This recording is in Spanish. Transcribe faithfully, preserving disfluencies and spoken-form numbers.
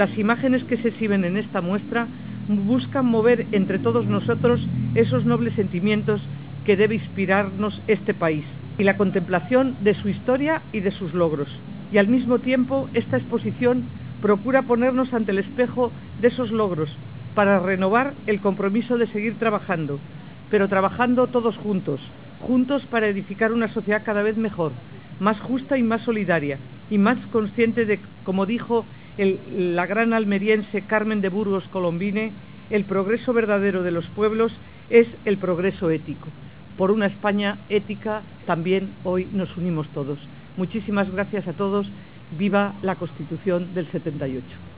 Las imágenes que se exhiben en esta muestra buscan mover entre todos nosotros esos nobles sentimientos que debe inspirarnos este país y la contemplación de su historia y de sus logros. Y al mismo tiempo, esta exposición procura ponernos ante el espejo de esos logros para renovar el compromiso de seguir trabajando, pero trabajando todos juntos, juntos para edificar una sociedad cada vez mejor, más justa y más solidaria, y más consciente de, como dijo el, la gran almeriense Carmen de Burgos Colombine, el progreso verdadero de los pueblos es el progreso ético. Por una España ética también hoy nos unimos todos. Muchísimas gracias a todos. Viva la Constitución del setenta y ocho.